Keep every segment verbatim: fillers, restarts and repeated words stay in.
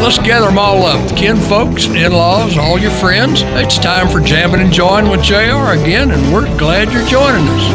let's gather them all up. Kin folks, in-laws, all your friends. It's time for Jamming and Join with J R again, and we're glad you're joining us.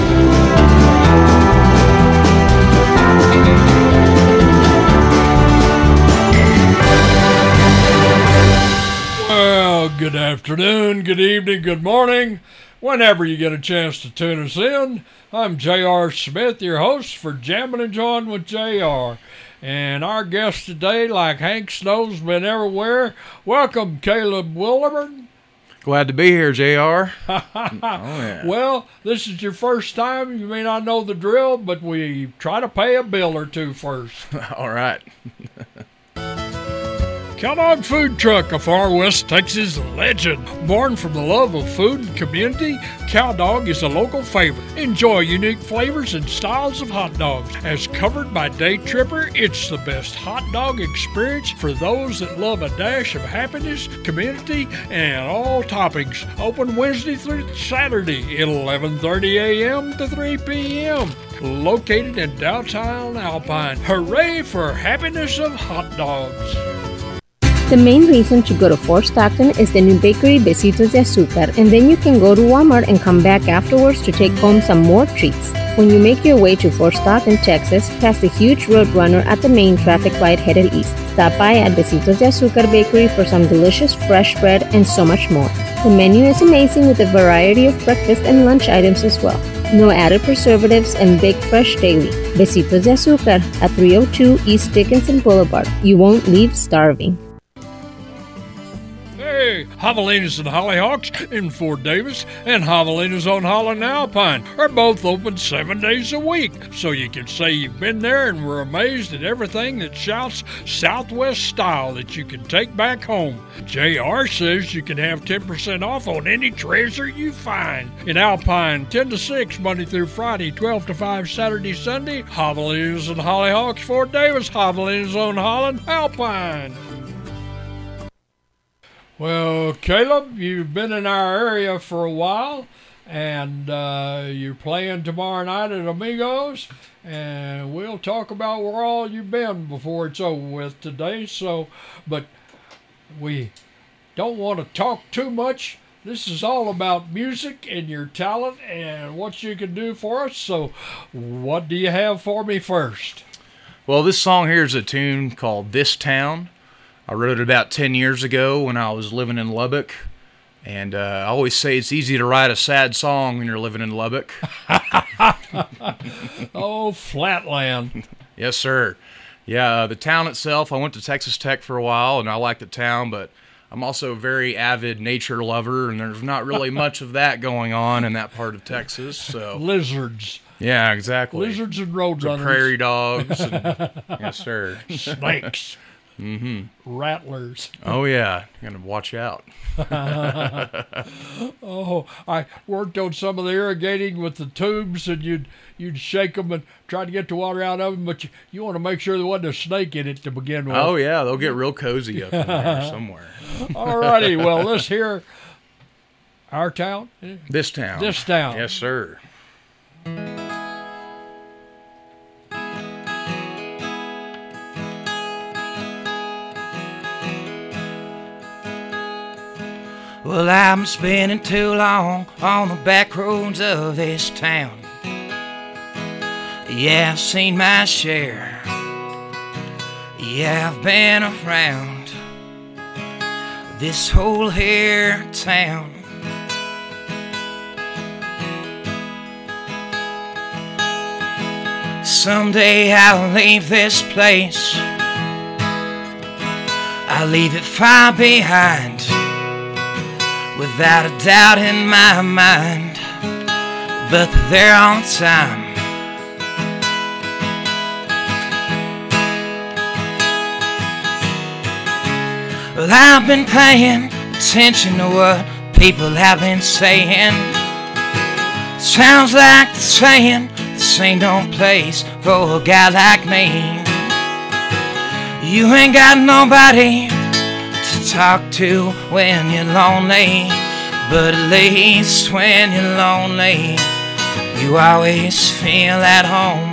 Well, good afternoon, good evening, good morning. Whenever you get a chance to tune us in, I'm J R Smith, your host for Jammin' and Join with J R. And our guest today, like Hank Snow's been everywhere, welcome Caleb Williburn. Glad to be here, J R. Oh, yeah. Well, this is your first time. You may not know the drill, but we try to pay a bill or two first. All right. Cowdog Food Truck, a Far West Texas legend. Born from the love of food and community, Cowdog is a local favorite. Enjoy unique flavors and styles of hot dogs. As covered by Day Tripper, it's the best hot dog experience for those that love a dash of happiness, community, and all toppings. Open Wednesday through Saturday at eleven thirty a.m. to three p.m. Located in downtown Alpine. Hooray for happiness of hot dogs. The main reason to go to Fort Stockton is the new bakery Besitos de Azúcar, and then you can go to Walmart and come back afterwards to take home some more treats. When you make your way to Fort Stockton, Texas, past the huge Roadrunner at the main traffic light headed east, stop by at Besitos de Azúcar Bakery for some delicious fresh bread and so much more. The menu is amazing with a variety of breakfast and lunch items as well. No added preservatives and baked fresh daily. Besitos de Azúcar at three oh two East Dickinson Boulevard. You won't leave starving. Hey, Javelinas and Hollyhawks in Fort Davis and Javelinas on Holland Alpine are both open seven days a week, so you can say you've been there and were amazed at everything that shouts Southwest style that you can take back home. J R says you can have ten percent off on any treasure you find. In Alpine, ten to six, Monday through Friday, twelve to five, Saturday, Sunday. Javelinas and Hollyhawks, Fort Davis, Javelinas on Holland Alpine. Well, Caleb, you've been in our area for a while, and uh, you're playing tomorrow night at Amigos, and we'll talk about where all you've been before it's over with today. So, but we don't want to talk too much. This is all about music and your talent and what you can do for us. So, what do you have for me first? Well, this song here is a tune called This Town. I wrote it about ten years ago when I was living in Lubbock, and uh, I always say it's easy to write a sad song when you're living in Lubbock. Oh, Flatland. Yes, sir. Yeah, uh, the town itself, I went to Texas Tech for a while, and I like the town, but I'm also a very avid nature lover, and there's not really much of that going on in that part of Texas. So Lizards. Yeah, exactly. Lizards and roadrunners. Prairie dogs. And, yes, sir. Snakes. Mm-hmm. Rattlers. Oh, yeah. You got to watch out. Oh, I worked on some of the irrigating with the tubes, and you'd you'd shake them and try to get the water out of them, but you, you want to make sure there wasn't a snake in it to begin with. Oh, yeah. They'll get real cozy up in there somewhere. All righty. Well, let's hear our town. This town. This town. Yes, sir. Well, I've been spending too long on the back roads of this town. Yeah, I've seen my share. Yeah, I've been around this whole here town. Someday I'll leave this place. I'll leave it far behind, without a doubt in my mind, but they're on time. Well, I've been paying attention to what people have been saying. Sounds like the saying, this ain't no place for a guy like me. You ain't got nobody to talk to when you're lonely, but at least when you're lonely, you always feel at home.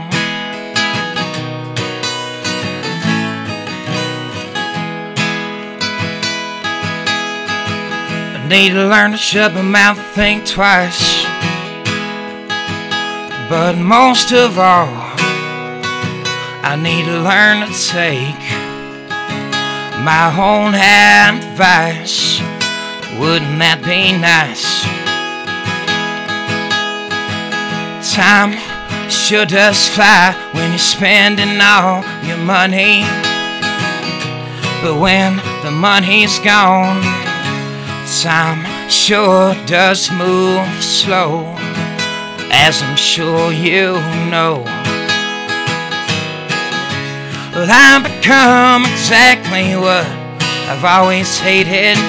Need to learn to shut my mouth and think twice. But most of all, I need to learn to take my own advice. Wouldn't that be nice? Time sure does fly when you're spending all your money. But when the money's gone, time sure does move slow, as I'm sure you know. Well, I've become exactly what I've always hated.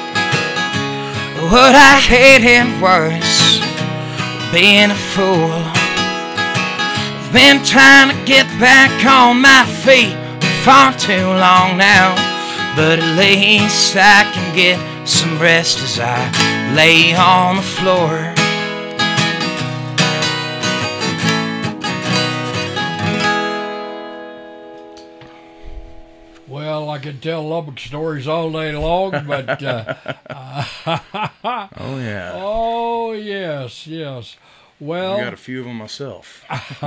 What I hated was being a fool. I've been trying to get back on my feet for far too long now, but at least I can get some rest as I lay on the floor. Well, I could tell Lubbock stories all day long, but uh, Oh yeah. oh yes, yes. Well, I got a few of them myself.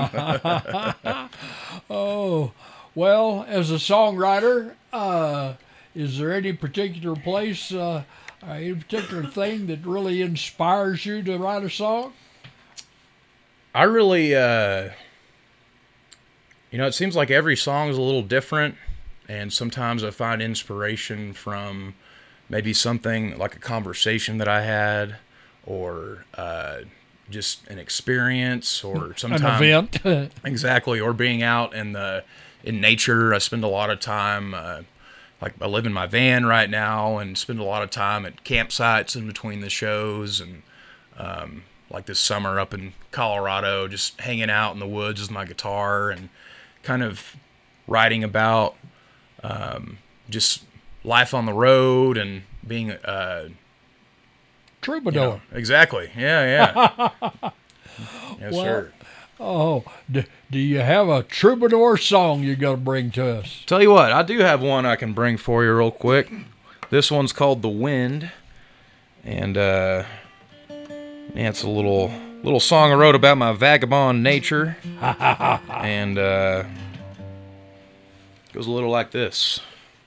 oh, well, as a songwriter, uh, is there any particular place, uh, uh, any particular thing that really inspires you to write a song? I really, uh, you know, it seems like every song is a little different, and sometimes I find inspiration from maybe something like a conversation that I had, or uh, just an experience, or sometimes An event. exactly, or being out in the in nature. I spend a lot of time. Uh, Like I live in my van right now and spend a lot of time at campsites in between the shows, and um, like this summer up in Colorado, just hanging out in the woods with my guitar and kind of writing about um, just life on the road and being uh, Troubadour. you know, exactly. Yeah, yeah. Yes, Well, sir. Oh, do, do you have a troubadour song you got to bring to us? Tell you what, I do have one I can bring for you real quick. This one's called "The Wind," and uh, yeah, it's a little little song I wrote about my vagabond nature, and uh, goes a little like this.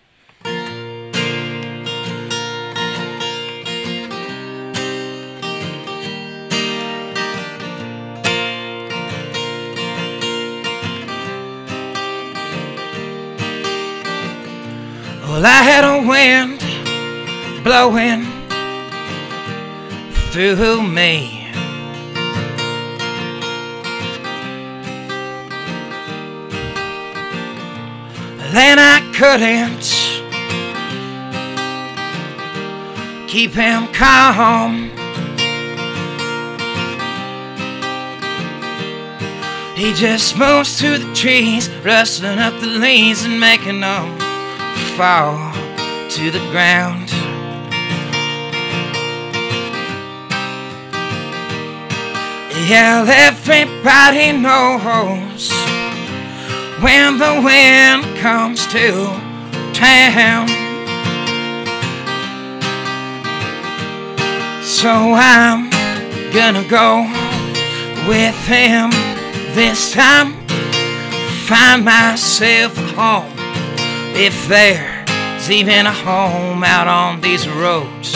Well, I had a wind blowing through me. Then I couldn't keep him calm. He just moves through the trees, rustling up the leaves and making them fall to the ground. Yeah, everybody knows when the wind comes to town. So I'm gonna go with him this time, find myself a home, if there's even a home out on these roads.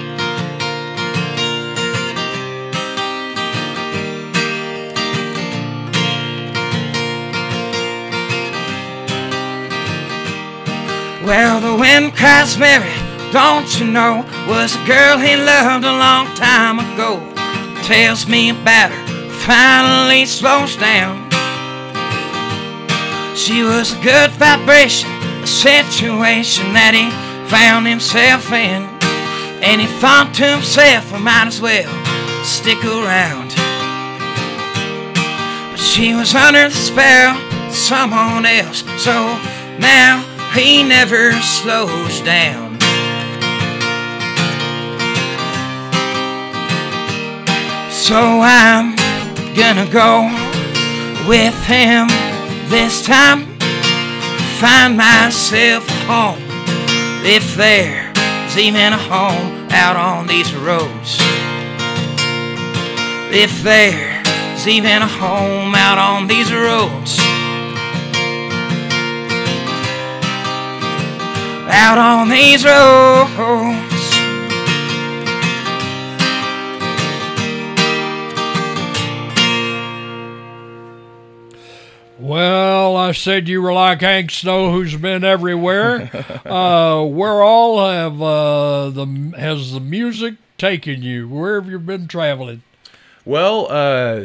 Well, the wind cries Mary, don't you know, was a girl he loved a long time ago. Tells me about her, finally slows down. She was a good vibration, a situation that he found himself in, and he thought to himself, I might as well stick around. But she was under the spell of someone else, so now he never slows down. So I'm gonna go with him this time, find myself a home, if there's even a home out on these roads. If there's even a home out on these roads, out on these roads. Well, I said you were like Hank Snow, who's been everywhere. uh, where all have uh, the has the music taken you? Where have you been traveling? Well, uh,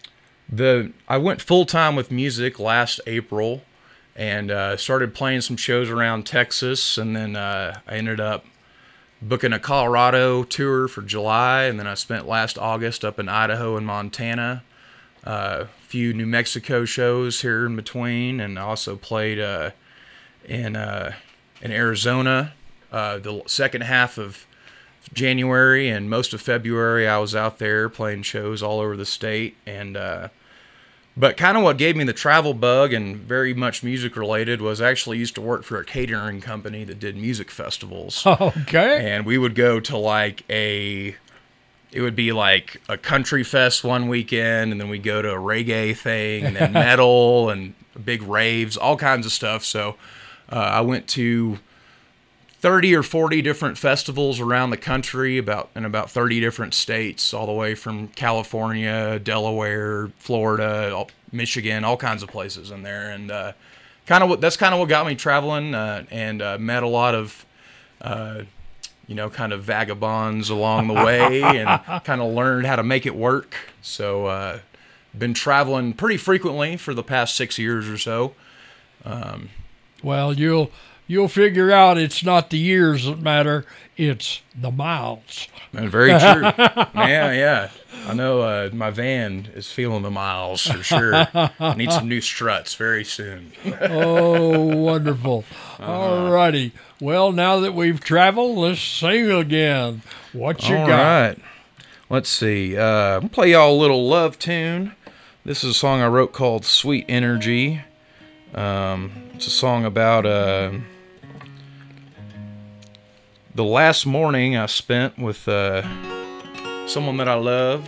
the I went full time with music last April, and uh, started playing some shows around Texas, and then uh, I ended up booking a Colorado tour for July, and then I spent last August up in Idaho and Montana. A uh, few New Mexico shows here in between, and I also played uh, in uh, in Arizona uh, the second half of January and most of February. I was out there playing shows all over the state, and uh, but kind of what gave me the travel bug and very much music related was I actually used to work for a catering company that did music festivals. Okay. And we would go to like a It would be like a country fest one weekend, and then we'd go to a reggae thing, and then metal, and big raves, all kinds of stuff. So uh, I went to thirty or forty different festivals around the country, about in about thirty different states, all the way from California, Delaware, Florida, all, Michigan, all kinds of places in there. And uh, kind of what that's kind of what got me traveling, uh, and uh, met a lot of Uh, you know, kind of vagabonds along the way, and kind of learned how to make it work. So, uh, been traveling pretty frequently for the past six years or so. Um, well, you'll you'll figure out it's not the years that matter; it's the miles. and very true. yeah, yeah. I know uh, my van is feeling the miles for sure. I need some new struts very soon. Oh, wonderful. Uh-huh. All righty. Well, now that we've traveled, let's sing again. What you All got? All right. Let's see. Uh, I'll play y'all a little love tune. This is a song I wrote called Sweet Energy. Um, it's a song about uh, the last morning I spent with uh, someone that I loved.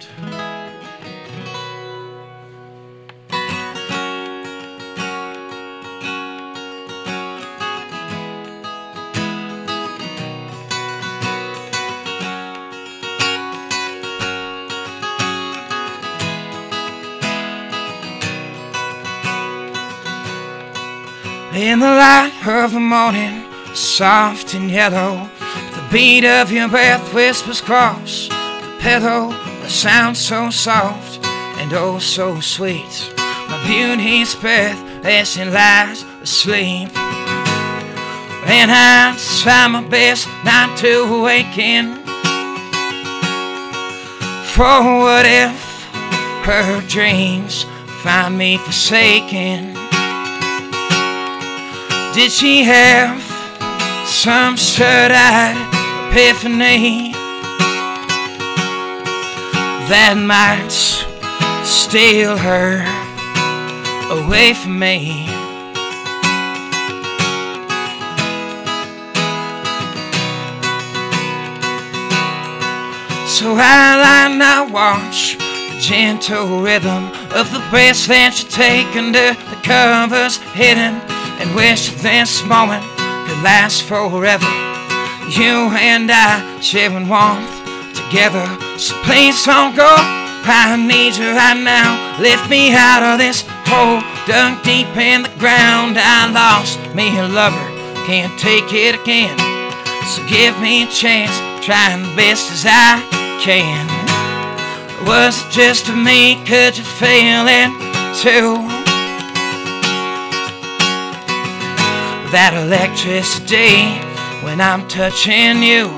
In the light of the morning, soft and yellow, the beat of your breath whispers across the pillow, a sound so soft and oh so sweet. My beauty's breath as she lies asleep, and I try my best not to awaken. For what if her dreams find me forsaken? Did she have some third-eyed epiphany that might steal her away from me? So I lie and I watch the gentle rhythm of the breaths that you take under the covers hidden, and wish this moment could last forever. You and I sharing warmth together. So please don't go, I need you right now. Lift me out of this hole dug deep in the ground. I lost me a lover, can't take it again. So give me a chance, trying the best as I can. Was it just me, could you feel it too? That electricity when I'm touching you.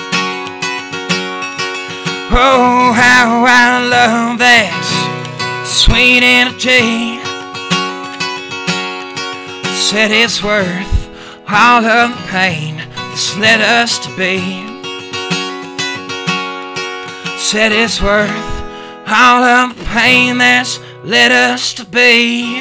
Oh, how I love that sweet energy. Said it's worth all of the pain that's led us to be. Said it's worth all of the pain that's led us to be.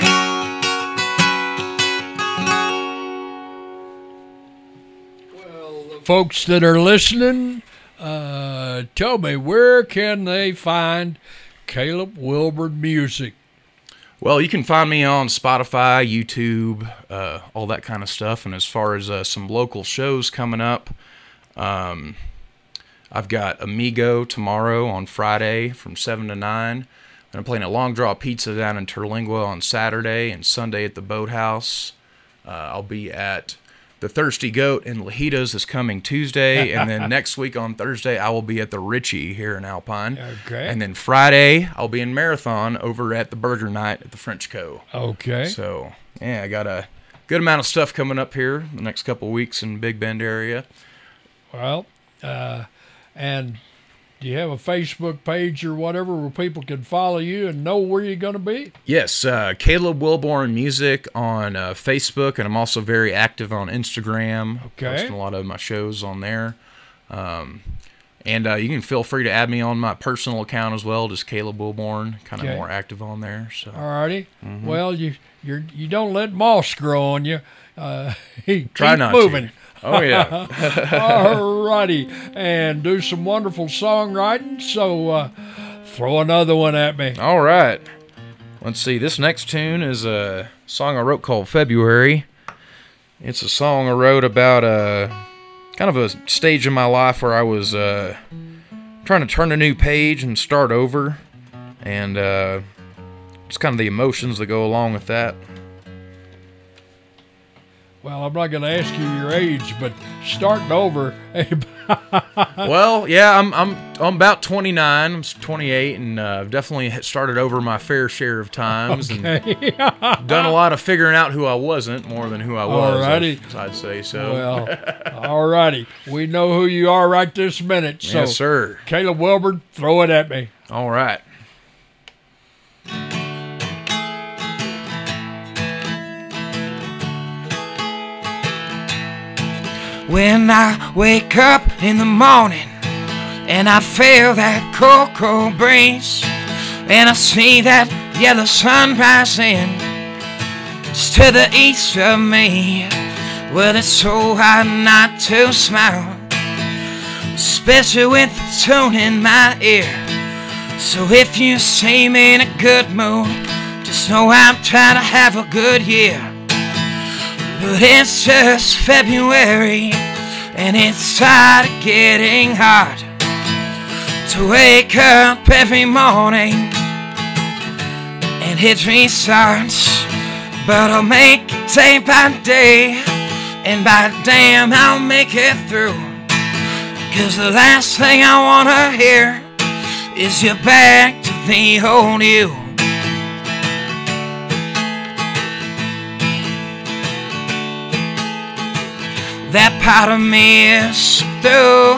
Folks that are listening, uh, tell me, where can they find Caleb Wilburn music? Well, you can find me on Spotify, YouTube, uh, all that kind of stuff. And as far as uh, some local shows coming up, um, I've got Amigo tomorrow on Friday from seven to nine. And I'm playing a Long Draw Pizza down in Terlingua on Saturday and Sunday at the Boathouse. Uh, I'll be at the Thirsty Goat in Lajitas this coming Tuesday. And then next week on Thursday, I will be at the Ritchie here in Alpine. Okay. And then Friday, I'll be in Marathon over at the Burger Night at the French Co. Okay. So, yeah, I got a good amount of stuff coming up here the next couple of weeks in Big Bend area. Well, uh, and do you have a Facebook page or whatever where people can follow you and know where you're going to be? Yes, uh, Caleb Wilburn Music on uh, Facebook, and I'm also very active on Instagram. Okay. Posting a lot of my shows on there. Um, and uh, you can feel free to add me on my personal account as well, just Caleb Wilburn, kind of Okay. more active on there. So. All righty. Mm-hmm. Well, you you're, you don't let moss grow on you. Uh, Try keep not moving. to. Oh, yeah. All righty. And do some wonderful songwriting. So uh, throw another one at me. All right. Let's see. This next tune is a song I wrote called February. It's a song I wrote about a kind of a stage in my life where I was uh, trying to turn a new page and start over. And uh, just kind of the emotions that go along with that. Well, I'm not going to ask you your age, but starting over. Well, yeah, I'm I'm I'm about twenty-nine. I'm twenty-eight, and uh, I've definitely started over my fair share of times, Okay. and done a lot of figuring out who I wasn't more than who I was. Alrighty. I'd, I'd say so. Well, all righty. We know who you are right this minute. So, yes, sir. Caleb Wilburn, throw it at me. All right. When I wake up in the morning and I feel that cold, cold breeze, and I see that yellow sun rising just to the east of me, well, it's so hard not to smile, especially with the tune in my ear. So if you see me in a good mood, just know I'm trying to have a good year. But it's just February, and it's tired of getting hard to wake up every morning and hit restarts. But I'll make it day by day, and by damn I'll make it through. Cause the last thing I wanna hear is you're back to the old you. That part of me is through.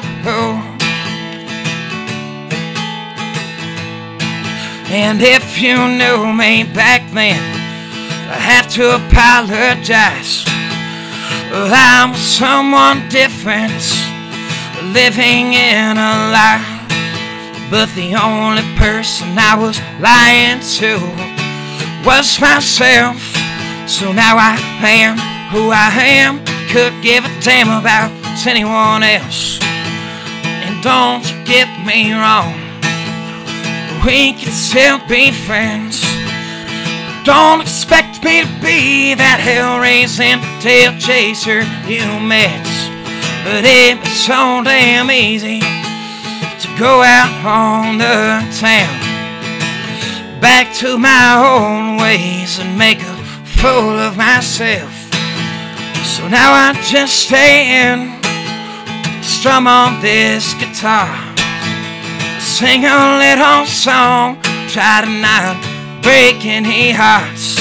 And if you knew me back then, I have to apologize. Well, I'm someone different, living in a lie. But the only person I was lying to was myself. So now I am who I am. Could give a damn about anyone else. And don't get me wrong, we can still be friends. Don't expect me to be that hell-raising tail chaser you met. But it was so damn easy to go out on the town, back to my own ways and make a fool of myself. So now I just stay in, strum on this guitar, sing a little song, try to not break any hearts.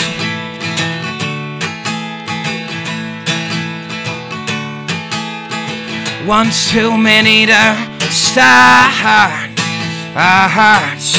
One's too many to start our hearts.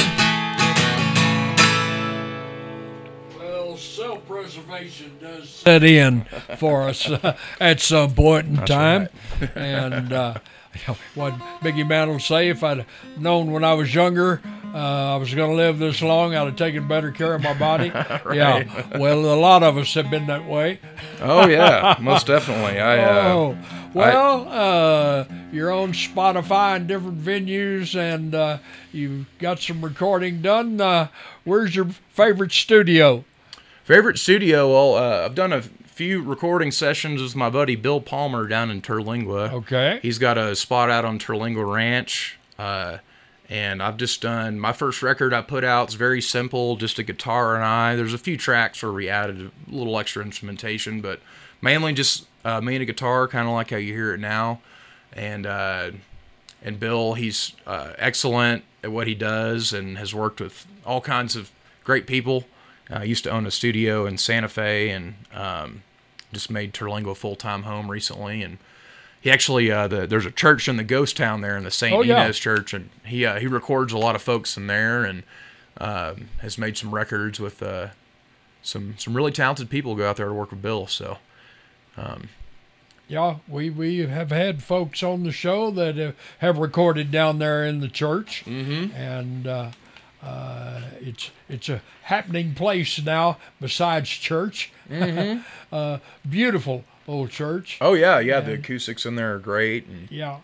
Well, self-preservation does set in for us uh, at some point in That's time. right. And uh, what Biggie Man will say, if I'd known when I was younger uh, I was going to live this long, I'd have taken better care of my body. Right. Yeah, well, a lot of us have been that way. Oh yeah, most definitely. I uh, Oh, well, uh, you're on Spotify and different venues, and uh, you've got some recording done. Uh, where's your favorite studio? favorite studio. Well, uh, I've done a few recording sessions with my buddy Bill Palmer down in Terlingua. Okay. He's got a spot out on Terlingua Ranch. Uh, And I've just done, my first record I put out, it's very simple, just a guitar and I. There's a few tracks where we added a little extra instrumentation, but mainly just uh, me and a guitar, kind of like how you hear it now. And uh, and Bill, he's uh, excellent at what he does and has worked with all kinds of great people. I uh, used to own a studio in Santa Fe and um, just made Terlingua a full-time home recently. And He actually, uh, the, there's a church in the ghost town there in the Saint Oh, yeah. Inez Church, and he uh, he records a lot of folks in there, and um, has made some records with uh, some some really talented people who go out there to work with Bill. So, um, Yeah, we, we have had folks on the show that have, have recorded down there in the church, mm-hmm. and uh, uh, it's it's a happening place now besides church. Mm-hmm. uh, beautiful old church. oh yeah, yeah, And- the acoustics in there are great. And, Yeah.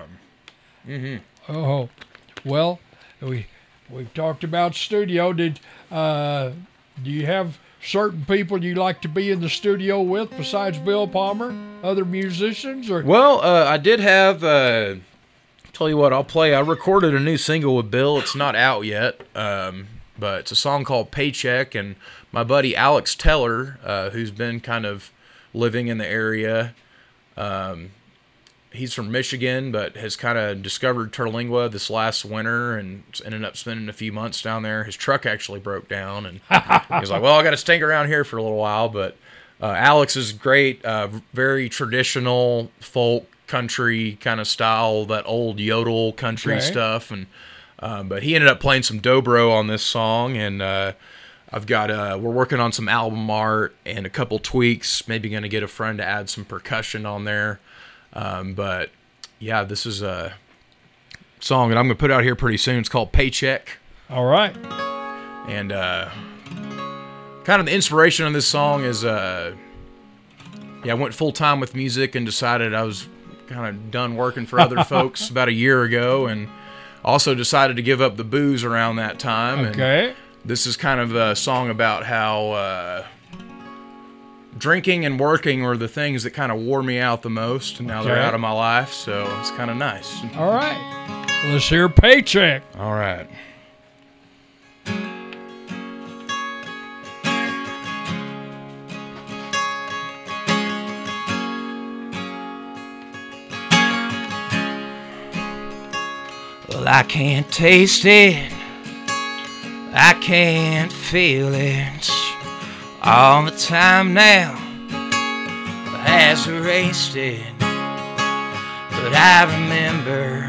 mm-hmm. Oh, well, we we've talked about studio. Did uh, do you have certain people you like to be in the studio with besides Bill Palmer? Other musicians or? Well, uh, I did have. Uh, tell you what, I'll play. I recorded a new single with Bill. It's not out yet, um, but it's a song called "Paycheck." And my buddy Alex Teller, uh, who's been kind of living in the area, um, he's from Michigan, but has kind of discovered Terlingua this last winter and ended up spending a few months down there. His truck actually broke down, and he was like, "Well, I got to stink around here for a little while." But uh, Alex is great, uh, very traditional folk country kind of style, that old yodel country Okay. stuff. And um, but he ended up playing some dobro on this song, and uh, I've got uh, we're working on some album art and a couple tweaks. Maybe going to get a friend to add some percussion on there. Um, but yeah, this is a song that I'm going to put out here pretty soon. It's called Paycheck. All right. And uh, kind of the inspiration on this song is, uh, yeah, I went full time with music and decided I was kind of done working for other folks about a year ago, and also decided to give up the booze around that time. Okay. And this is kind of a song about how uh, drinking and working were the things that kind of wore me out the most. And now they're Okay. out of my life, so it's kind of nice. All right. Let's hear Paycheck. All right. Well, I can't taste it, I can't feel it. All the time now has erased it. But I remember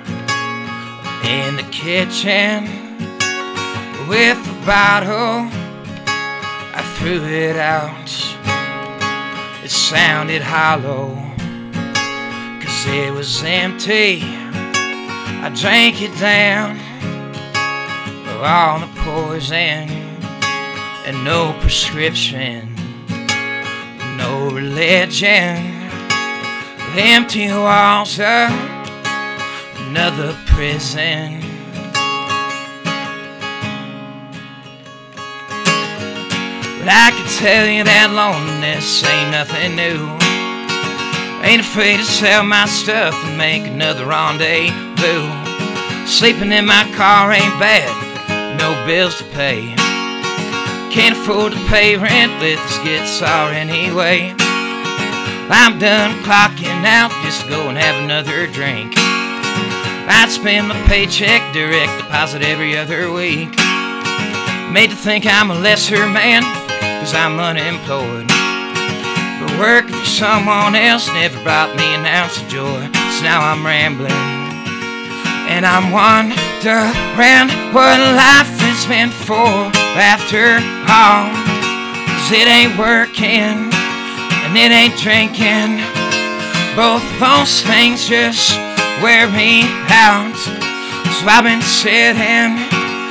in the kitchen with the bottle, I threw it out. It sounded hollow, 'cause it was empty. I drank it down, all the poison, and no prescription, no religion, empty walls of another prison. But I can tell you that loneliness ain't nothing new. Ain't afraid to sell my stuff and make another rendezvous. Sleeping in my car ain't bad, no bills to pay. Can't afford to pay rent with this guitar anyway. I'm done clocking out, just go and have another drink. I'd spend my paycheck direct deposit every other week. Made to think I'm a lesser man, 'cause I'm unemployed. But working for someone else never brought me an ounce of joy. So now I'm rambling, and I'm wondering what life is meant for after all. 'Cause it ain't working, and it ain't drinking. Both those things just wear me out. So I've been sitting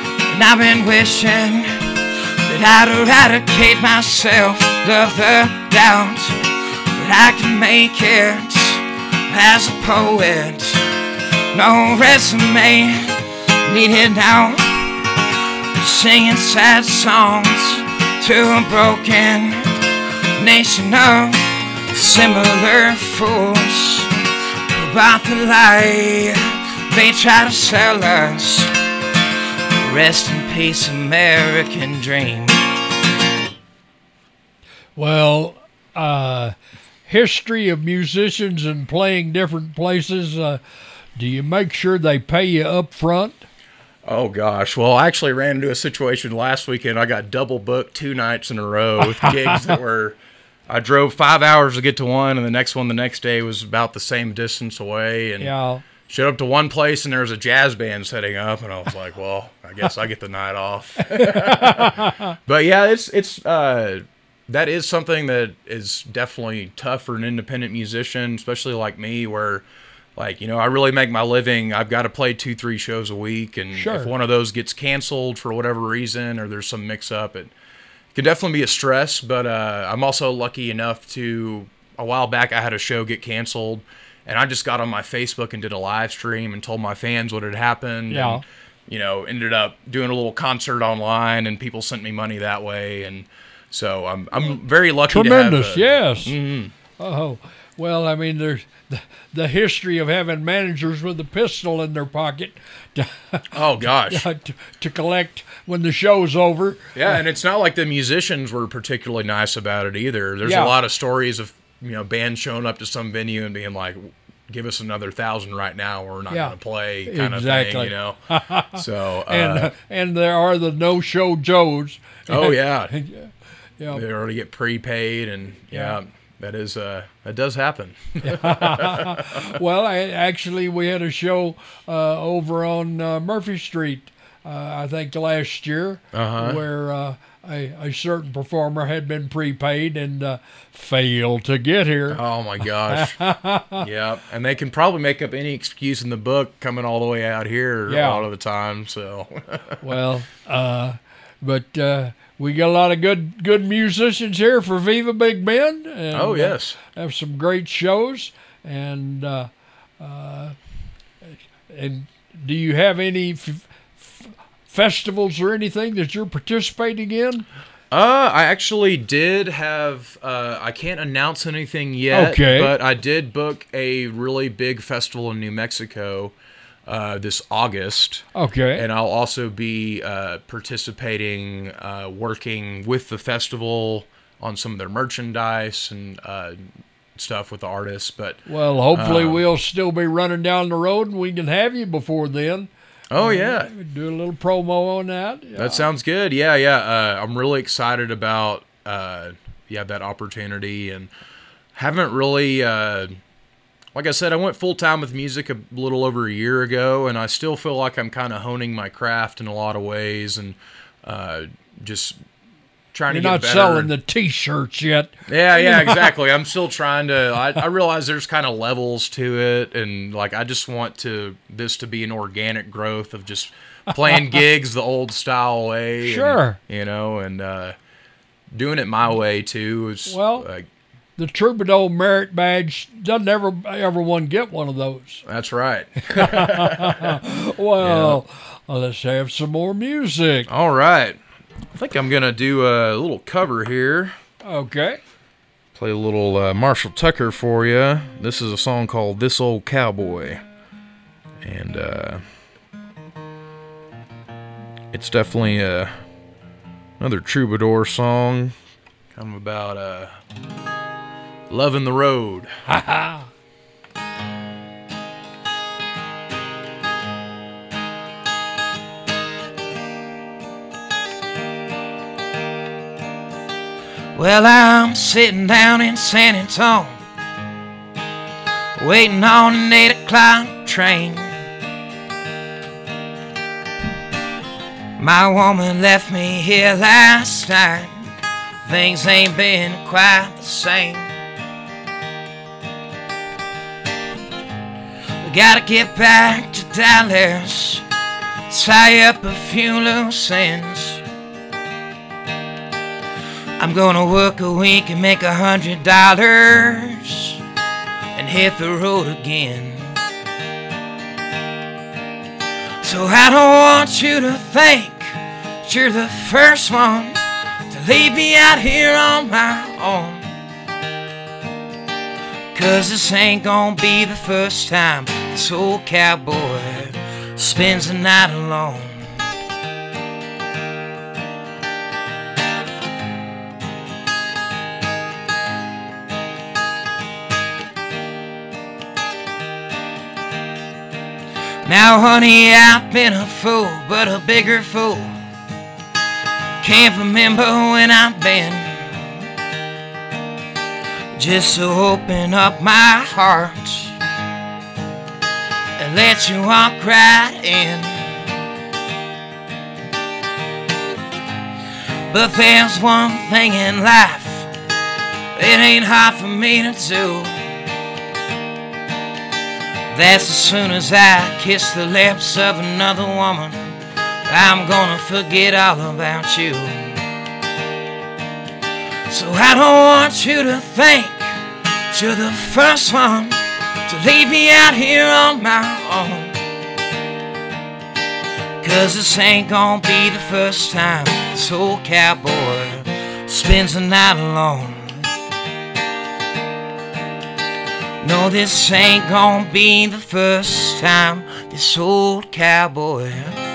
And I've been wishing that I'd eradicate myself of the doubt that I can make it as a poet. No resume needed now, singing sad songs to a broken nation of similar fools about the lie they try to sell us. Rest in peace, American dream. Well, uh, history of musicians and playing different places, uh, do you make sure they pay you up front? Oh, gosh. Well, I actually ran into a situation last weekend. I got double booked two nights in a row with gigs that were, I drove five hours to get to one, and the next one the next day was about the same distance away. And Yeah. showed up to one place, and there was a jazz band setting up, and I was like, well, I guess I get the night off. But, yeah, it's it's uh, that is something that is definitely tough for an independent musician, especially like me, where, like, you know, I really make my living. I've got to play two, three shows a week, and Sure. if one of those gets canceled for whatever reason or there's some mix-up, it can definitely be a stress. But uh, I'm also lucky enough to, a while back, I had a show get canceled, and I just got on my Facebook and did a live stream and told my fans what had happened. Yeah. And, you know, ended up doing a little concert online, and people sent me money that way. And so I'm I'm very lucky Tremendous, to have a, yes. Oh, well, I mean, there's the, the history of having managers with a pistol in their pocket to, Oh, gosh. to, to collect when the show's over. Yeah, and it's not like the musicians were particularly nice about it either. There's Yeah. a lot of stories of, you know, bands showing up to some venue and being like, give us another thousand right now, or we're not Yeah. going to play, kind Exactly. of thing, you know. So, uh, And uh, and there are the no-show Joes. oh, yeah. Yeah. They already get prepaid, and, yeah, Yeah. that is, uh, that does happen. Well, I, actually, we had a show uh, over on uh, Murphy Street, uh, I think last year, Uh-huh. where uh, a, a certain performer had been prepaid and uh, failed to get here. Oh, my gosh. Yeah, and they can probably make up any excuse in the book coming all the way out here Yeah. a lot of the time, so. Well, uh, but uh, we got a lot of good good musicians here for Viva Big Bend. And, Oh, yes. Uh, have some great shows. And uh, uh, and do you have any f- f- festivals or anything that you're participating in? Uh, I actually did have, uh, I can't announce anything yet, Okay. but I did book a really big festival in New Mexico uh, this August. Okay. And I'll also be uh, participating, uh, working with the festival on some of their merchandise and uh, stuff with the artists. But Well, hopefully Um, we'll still be running down the road and we can have you before then. oh yeah, Do a little promo on that. Yeah. that sounds good. Yeah, yeah. Uh, I'm really excited about uh, yeah that opportunity, and haven't really. Uh, Like I said, I went full-time with music a little over a year ago, and I still feel like I'm kind of honing my craft in a lot of ways, and uh, just trying You're to get not better. selling the T-shirts yet. Yeah, yeah, exactly. I'm still trying to. I, I realize there's kind of levels to it, and like I just want to this to be an organic growth of just playing gigs the old style way. and, Sure. you know, and uh, doing it my way too. Is Well- like, The Troubadour Merit Badge doesn't ever everyone get one of those. that's right. Well, uh, let's have some more music. All right. I think I'm going to do a little cover here. Okay. Play a little uh, Marshall Tucker for you. This is a song called This Old Cowboy. And uh, it's definitely uh, another troubadour song. Kind of about uh, loving the road. Well, I'm sitting down in San Antonio, waiting on an eight o'clock train. My woman left me here last night. Things ain't been quite the same. We gotta get back to Dallas, tie up a few loose ends. I'm gonna work a week and make a hundred dollars and hit the road again. So I don't want you to think you're the first one to leave me out here on my own. 'Cause this ain't gonna be the first time this old cowboy spends the night alone. Now honey, I've been a fool, but a bigger fool. Can't remember when I've been. Just to open up my heart and let you walk right in. But there's one thing in life it ain't hard for me to do. That's as soon as I kiss the lips of another woman, I'm gonna forget all about you. So I don't want you to think you're the first one to leave me out here on my own. 'Cause this ain't gonna be the first time this old cowboy spends the night alone. No, this ain't gonna be the first time this old cowboy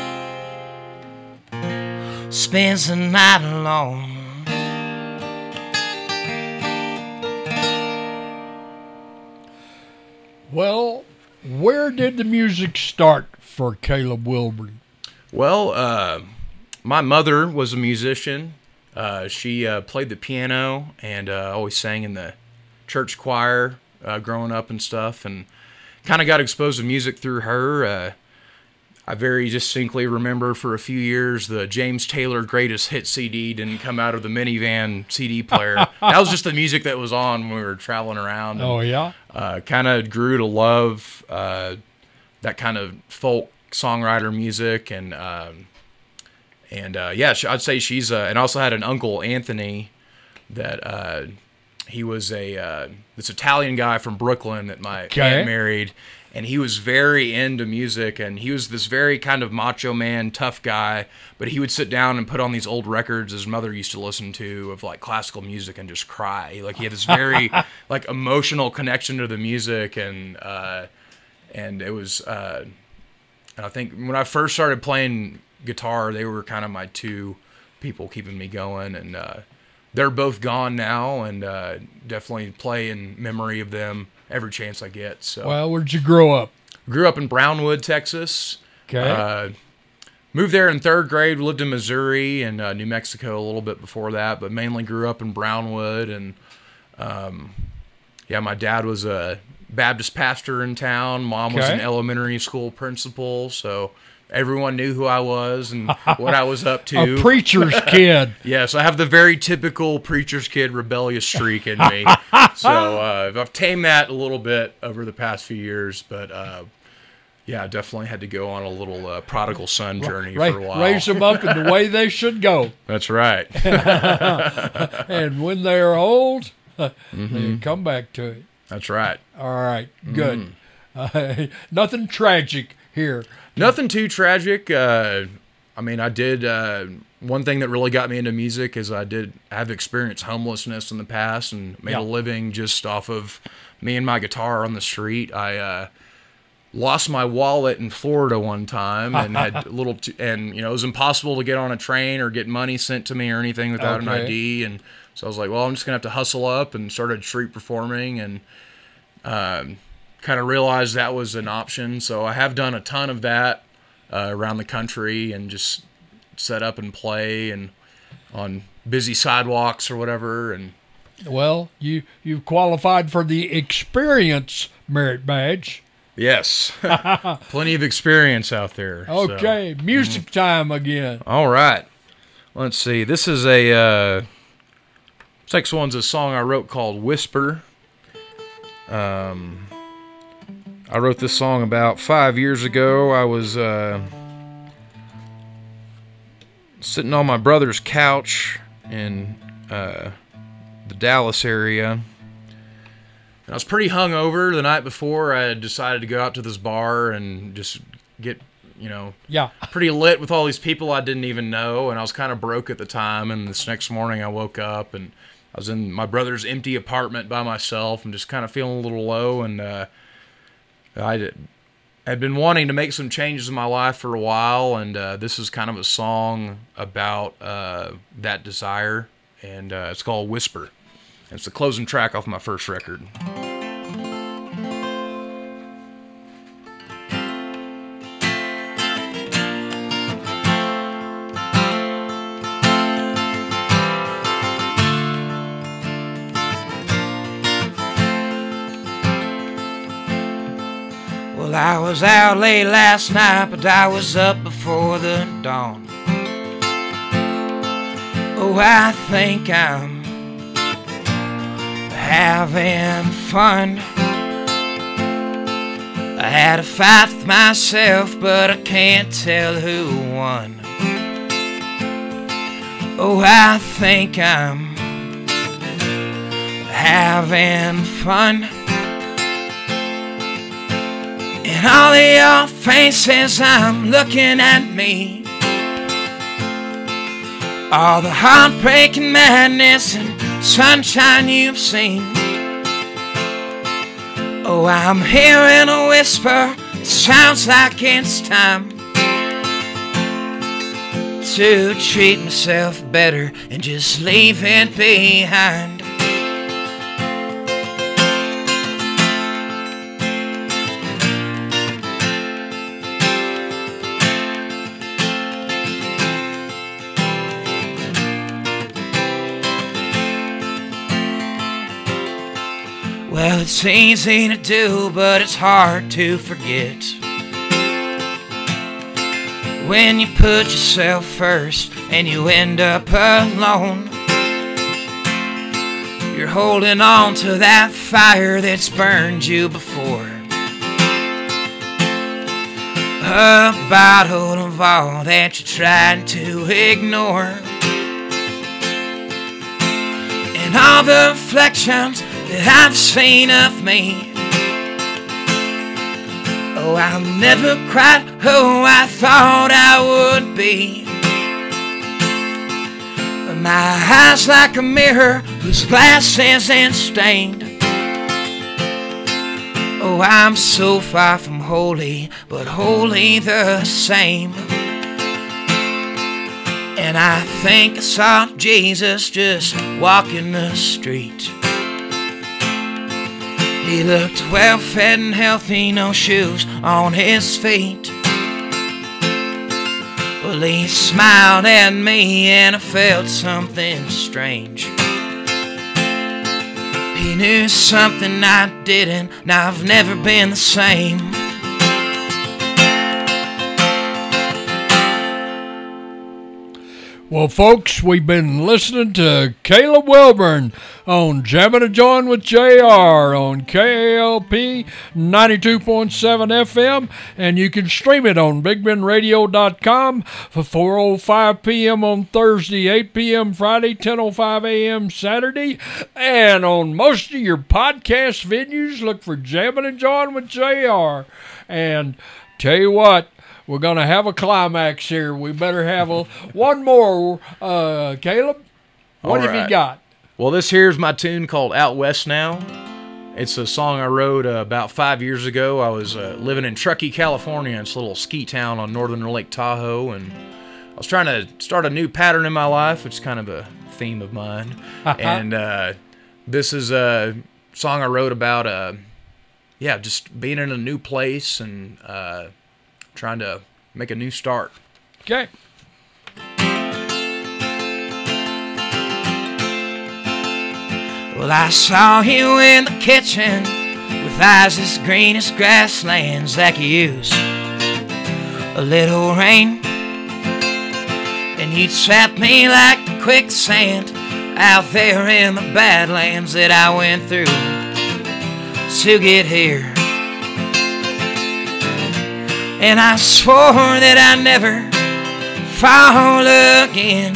spends the night alone. Well, where did the music start for Caleb Wilburn? Well, uh, my mother was a musician. Uh, she uh, played the piano and uh, always sang in the church choir uh, growing up and stuff, and kind of got exposed to music through her. Uh, I very distinctly remember for a few years the James Taylor Greatest Hit C D didn't come out of the minivan C D player. That was just the music that was on when we were traveling around. And, Oh, yeah? Uh, kind of grew to love uh, that kind of folk songwriter music, and um, and uh, yeah, I'd say she's uh, and I also had an uncle, Anthony, that uh, he was a uh, this Italian guy from Brooklyn that my Okay. aunt married, and he was very into music, and he was this very kind of macho man, tough guy, but he would sit down and put on these old records his mother used to listen to of like classical music and just cry. Like he had this very like emotional connection to the music, and uh, and it was uh, and I think when I first started playing guitar, they were kind of my two people keeping me going, and uh, they're both gone now, and uh, definitely play in memory of them every chance I get. So Well, where'd you grow up? grew up in Brownwood, Texas. Okay. Uh, moved there in third grade. Lived in Missouri and uh, New Mexico a little bit before that, but mainly grew up in Brownwood. And um, yeah, my dad was a Baptist pastor in town. Mom was Okay. an elementary school principal, so everyone knew who I was and what I was up to. A preacher's kid. Yes, I have the very typical preacher's kid rebellious streak in me. So uh, I've tamed that a little bit over the past few years, but uh, yeah, I definitely had to go on a little uh, prodigal son journey Ra- for a while. Raise them up in the way they should go. That's right. And when they're old, Mm-hmm. they come back to it. That's right. All right, good. Mm-hmm. Uh, nothing tragic here. Nothing too tragic. Uh, I mean, I did, uh, one thing that really got me into music is I did have experienced homelessness in the past and made Yeah. a living just off of me and my guitar on the street. I uh, lost my wallet in Florida one time and had a little, t- and you know, it was impossible to get on a train or get money sent to me or anything without an Okay. I D. And so I was like, well, I'm just gonna have to hustle up, and started street performing, and um, kind of realized that was an option. So I have done a ton of that uh, around the country, and just set up and play and on busy sidewalks or whatever. And Well, you you've qualified for the experience merit badge. yes, plenty of experience out there. so. Okay, music time again. All right. Let's see. This is a uh, this next one's a song I wrote called "Whisper." Um, I wrote this song about five years ago. I was uh, sitting on my brother's couch in uh, the Dallas area. And I was pretty hungover the night before. I had decided to go out to this bar and just get, you know, yeah, pretty lit with all these people I didn't even know. And I was kind of broke at the time. And this next morning I woke up and I was in my brother's empty apartment by myself and just kind of feeling a little low. And uh, I did. I'd been wanting to make some changes in my life for a while, and uh, this is kind of a song about uh, that desire, and uh, it's called Whisper. And it's the closing track off my first record. I was out late last night, but I was up before the dawn. Oh, I think I'm having fun. I had a fight with myself, but I can't tell who won. Oh, I think I'm having fun. In all of your faces, I'm looking at me. All the heartbreaking madness and sunshine you've seen. Oh, I'm hearing a whisper. It sounds like it's time to treat myself better and just leave it behind. Well, it's easy to do, but it's hard to forget. When you put yourself first and you end up alone, you're holding on to that fire that's burned you before. A bottle of all that you tried to ignore, and all the reflections that I've seen of me. Oh, I'm never quite who I thought I would be. My eyes like a mirror whose glass isn't stained. Oh, I'm so far from holy, but holy the same. And I think I saw Jesus just walking the street. He looked well fed and healthy, no shoes on his feet. Well, he smiled at me and I felt something strange. He knew something I didn't, now I've never been the same. Well, folks, we've been listening to Caleb Wilburn on Jammin' and Join with J R on K A L P ninety-two point seven F M, and you can stream it on big ben radio dot com for four oh five p.m. on Thursday, eight p.m. Friday, ten oh five a.m. Saturday, and on most of your podcast venues, look for Jammin' and Join with J R. And tell you what, we're going to have a climax here. We better have a, one more. Uh, Caleb, what All have right. you got? Well, this here's my tune called Out West Now. It's a song I wrote uh, about five years ago. I was uh, living in Truckee, California. It's a little ski town on northern Lake Tahoe, and I was trying to start a new pattern in my life, which is kind of a theme of mine. and uh, this is a song I wrote about, uh, yeah, just being in a new place and uh, trying to make a new start. Okay. Well, I saw you in the kitchen with eyes as green as grasslands that could use a little rain. And you'd trap me like the quicksand out there in the badlands that I went through to get here. And I swore that I'd never fall again.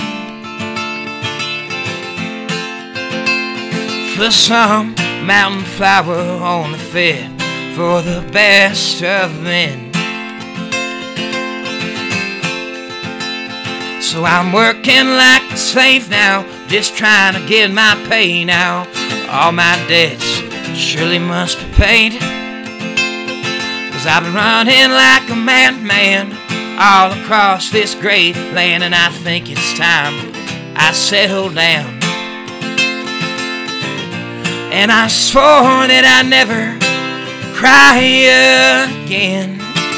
For some mountain flower only fit for the best of men. So I'm working like a slave now, just trying to get my pay now. All my debts surely must be paid, 'cause I've been running like a madman all across this great land, and I think it's time I settle down. And I swore that I'd never cry again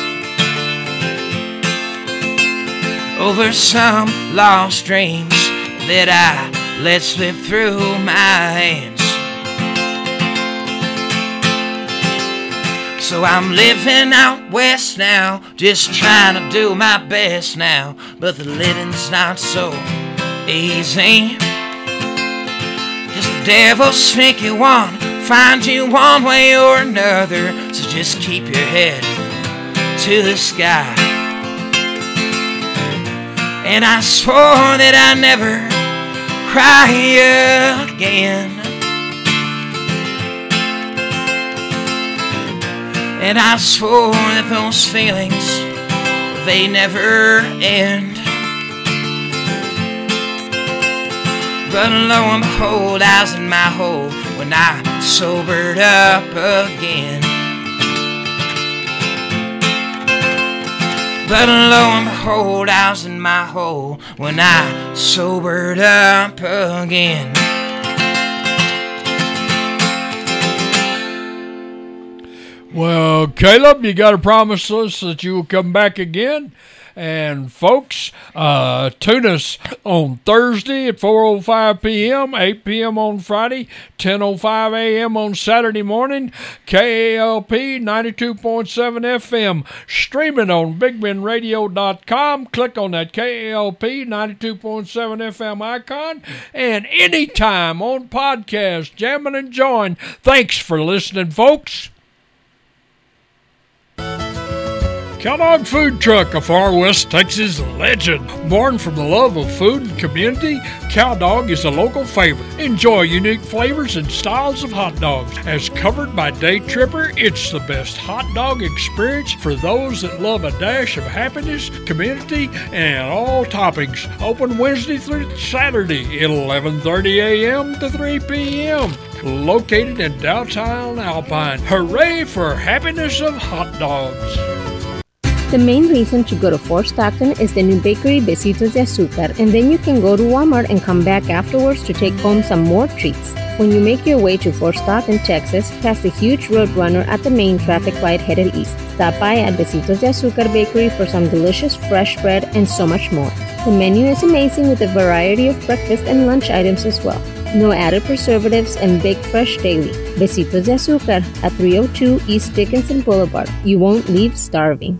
over some lost dreams that I let slip through my hands. So I'm living out west now, just trying to do my best now, but the living's not so easy. 'Cause the devil's sneaky one finds you one way or another, so just keep your head to the sky. And I swore that I'd never cry again. And I swore that those feelings, they never end. But lo and behold, I was in my hole when I sobered up again. But lo and behold, I was in my hole when I sobered up again. Well, Caleb, you got to promise us that you will come back again. And folks, uh, tune us on Thursday at four oh five p.m., eight p.m. on Friday, ten oh five a.m. on Saturday morning, K A L P ninety-two point seven F M, streaming on big ben radio dot com. Click on that K A L P ninety-two point seven F M icon, and anytime on podcast, jamming and join. Thanks for listening, folks. Cowdog Food Truck, a far west Texas legend. Born from the love of food and community, Cowdog is a local favorite. Enjoy unique flavors and styles of hot dogs. As covered by Day Tripper, it's the best hot dog experience for those that love a dash of happiness, community, and all toppings. Open Wednesday through Saturday at eleven thirty a.m. to three p.m. Located in downtown Alpine. Hooray for happiness of hot dogs. The main reason to go to Fort Stockton is the new bakery Besitos de Azúcar, and then you can go to Walmart and come back afterwards to take home some more treats. When you make your way to Fort Stockton, Texas, past the huge Roadrunner at the main traffic light headed east, stop by at Besitos de Azúcar Bakery for some delicious fresh bread and so much more. The menu is amazing with a variety of breakfast and lunch items as well. No added preservatives and baked fresh daily. Besitos de Azúcar at three oh two East Dickinson Boulevard. You won't leave starving.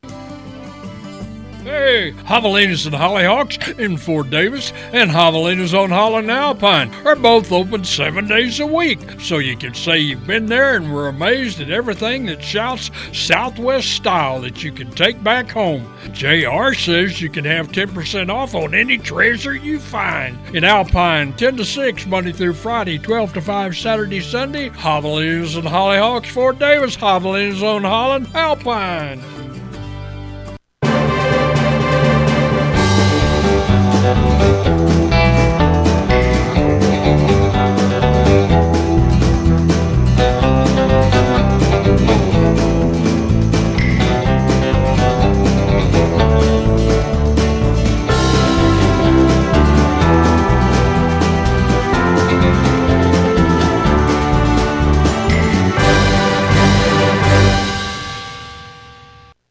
Hey, Javelinas and Hollyhawks in Fort Davis and Javelinas on Holland Alpine are both open seven days a week, so you can say you've been there and were amazed at everything that shouts Southwest style that you can take back home. J R says you can have ten percent off on any treasure you find. In Alpine, ten to six, Monday through Friday, twelve to five, Saturday, Sunday. Javelinas and Hollyhawks, Fort Davis, Javelinas on Holland Alpine.